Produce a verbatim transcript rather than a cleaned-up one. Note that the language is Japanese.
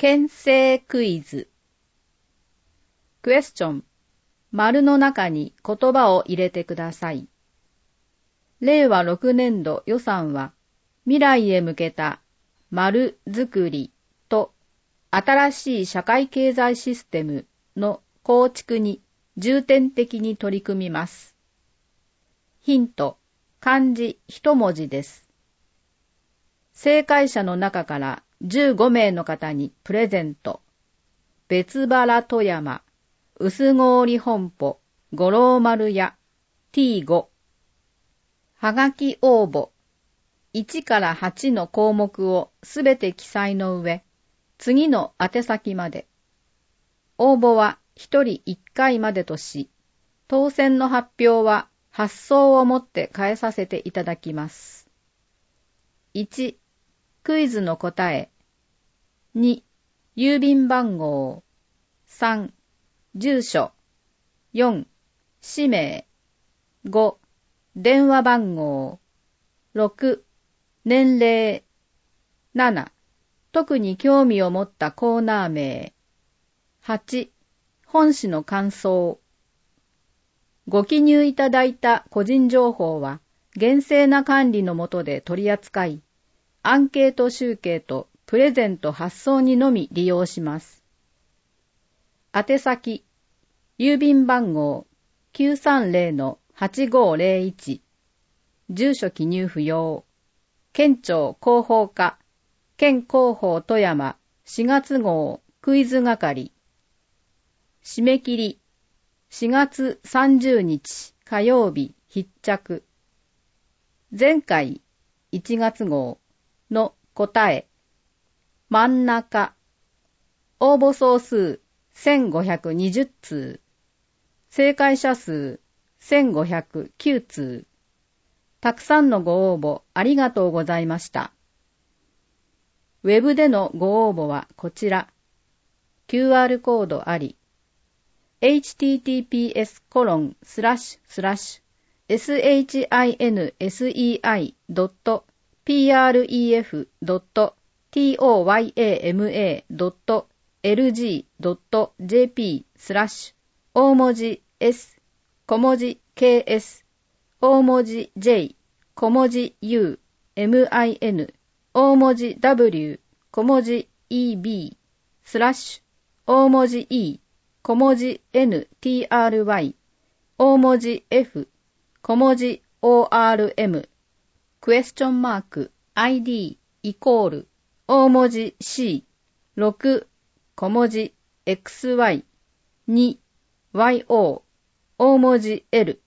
牽制クイズ。クエスチョン。丸の中に言葉を入れてください。れいわろくねんど予算は、未来へ向けた丸づくりと新しい社会経済システムの構築に重点的に取り組みます。ヒント、漢字一文字です。正解者の中からじゅうごめいの方にプレゼント。別原富山、薄郡本舗、五郎丸屋、ティーご。はがき応募。いちからはちの項目をすべて記載の上、次の宛先まで。応募はひとりいっかいまでとし、当選の発表は発送をもって返させていただきます。いち、クイズの答え。に、郵便番号。さん、住所。よん、氏名。ご、電話番号。ろく、年齢。なな、特に興味を持ったコーナー名。はち、本誌の感想。ご記入いただいた個人情報は厳正な管理の下で取り扱い、アンケート集計とプレゼント発送にのみ利用します。宛先、郵便番号 きゅうさんぜろのはちごぜろいち、住所記入不要、県庁広報課、県広報富山しがつ号クイズ係。締め切り、しがつさんじゅうにち火曜日必着。前回いちがつ号の答え。真ん中。応募総数せんごひゃくにじゅっつう。正解者数せんごひゃくきゅうつう。たくさんのご応募ありがとうございました。ウェブでのご応募はこちら。キューアール コードあり。エイチティーティーピーエスコロンスラッシュスラッシュエスエイチアイエヌエスイーアイドットピーアールイーエフドットトヤマドットエルジードットジェーピースラッシュ大文字 S 小文字 ケーエス 大文字 J 小文字 U エムアイエヌ 大文字 W 小文字 イービー スラッシュ大文字 E 小文字 エヌティーアールワイ 大文字 F 小文字 オーアールエム クエスチョンマーク アイディー イコール大文字 C ろく小文字 エックスワイ に ワイオー 大文字 L